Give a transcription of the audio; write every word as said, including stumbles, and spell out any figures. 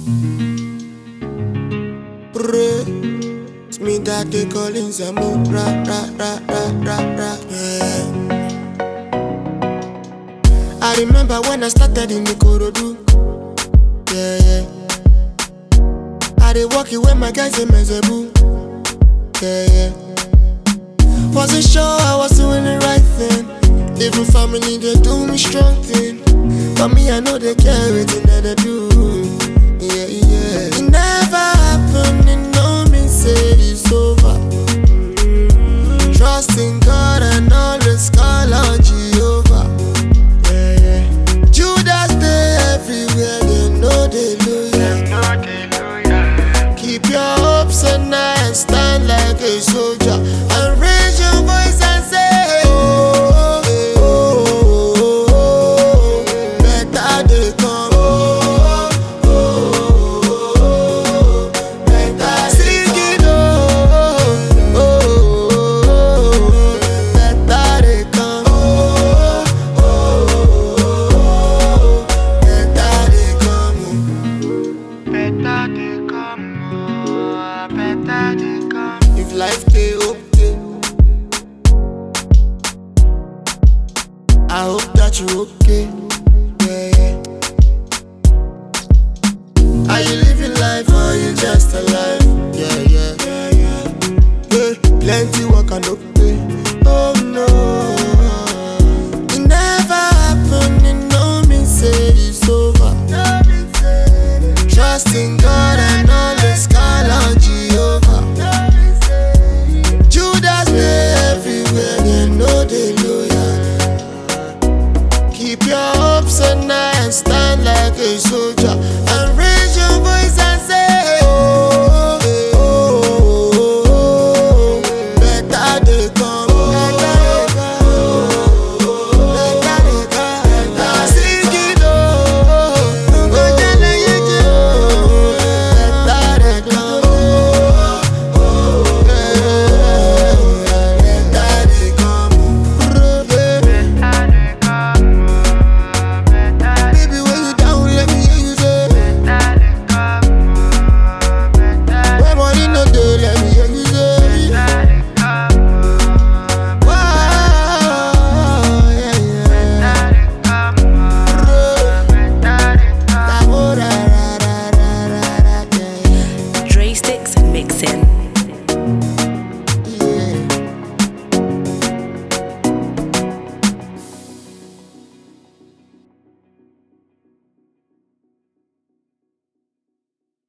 Pray, it's me that they calling Zamu. Ra ra ra ra ra ra. Yeah. I remember when I started in Ikorodu. Yeah, yeah. I dey walk it when my guys in Mezebu. Yeah, yeah. Wasn't sure I was doing the right thing. Even family, they do me strong thing. But me, I know they care everything that they do. Yeah, yeah. It never happened, it no mean say it's over. Mm-hmm. Trust in God and always call on Jehovah. Yeah, yeah. Judas, they everywhere, they know they loyal. Keep your hopes and I stand like a soldier and raise your voice and say, oh, oh, oh, oh, oh, better they come. Oh, oh, oh, oh, better sing it. Oh, oh, oh, better they come. Oh, oh, oh, better they come. Better they come. Oh, better they come. If life dey okay, I hope that you okay. Yeah, yeah. Are you living life or you just alive? Yeah, yeah, yeah, yeah. Yeah, plenty work and no